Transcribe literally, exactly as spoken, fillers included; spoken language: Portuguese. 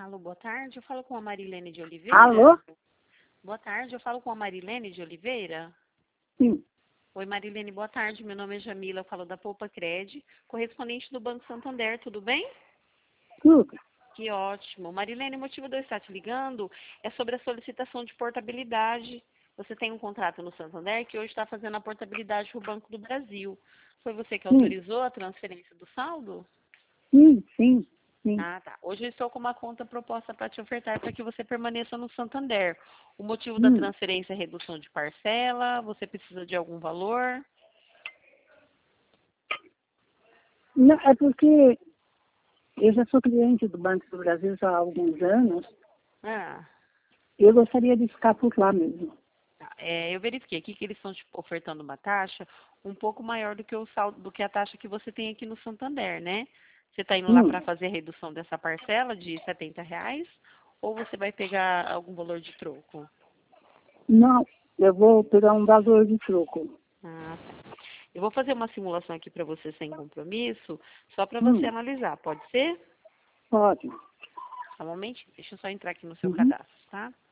Alô, boa tarde. Eu falo com a Marilene de Oliveira. Alô? Boa tarde. Eu falo com a Marilene de Oliveira. Sim. Oi, Marilene, boa tarde. Meu nome é Jamila. Eu falo da Poupa Cred, correspondente do Banco Santander. Tudo bem? Tudo. Que ótimo. Marilene, o motivo de eu estar te ligando é sobre a solicitação de portabilidade. Você tem um contrato no Santander que hoje está fazendo a portabilidade para o Banco do Brasil. Foi você que Sim. autorizou a transferência do saldo? Sim, sim, sim. Ah, tá. Hoje eu estou com uma conta proposta para te ofertar para que você permaneça no Santander. O motivo da Hum. transferência é redução de parcela? Você precisa de algum valor? Não, é porque eu já sou cliente do Banco do Brasil já há alguns anos. Ah, Eu gostaria de ficar por lá mesmo. tá. É, eu verifiquei aqui que eles estão te ofertando uma taxa um pouco maior do que o saldo, do que a taxa que você tem aqui no Santander, né? Você está indo lá Hum. para fazer a redução dessa parcela de setenta reais? Ou você vai pegar algum valor de troco? Não, eu vou pegar um valor de troco. Ah, tá. Eu vou fazer uma simulação aqui para você sem compromisso, só para você Hum. analisar, pode ser? Pode. Só um momentinho, deixa eu só entrar aqui no seu Uhum. cadastro, tá?